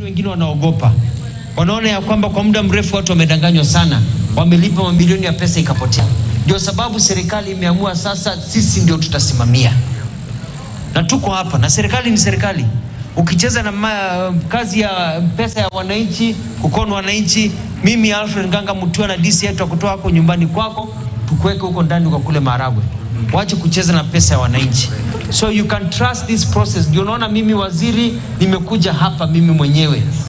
wengine wanaogopa. Wanaona ya kwamba kwa muda mrefu watu wamedanganywa sana, wamelipa mamilioni ya pesa ikapotea. Ndio sababu serikali imeamua sasa sisi ndio tutasimamia. Na tuko hapa, na serikali ni serikali. Ukicheza na kazi ya pesa ya wananchi, kukono wananchi, mimi Alfred Nganga Mutua na DC yetu kutoa hapo nyumbani kwako, tukuweke huko ndani kwa kule Maragwe. Waache kucheza na pesa ya wananchi. So you can trust this process. Ndio unaona mimi waziri nimekuja hapa mimi mwenyewe.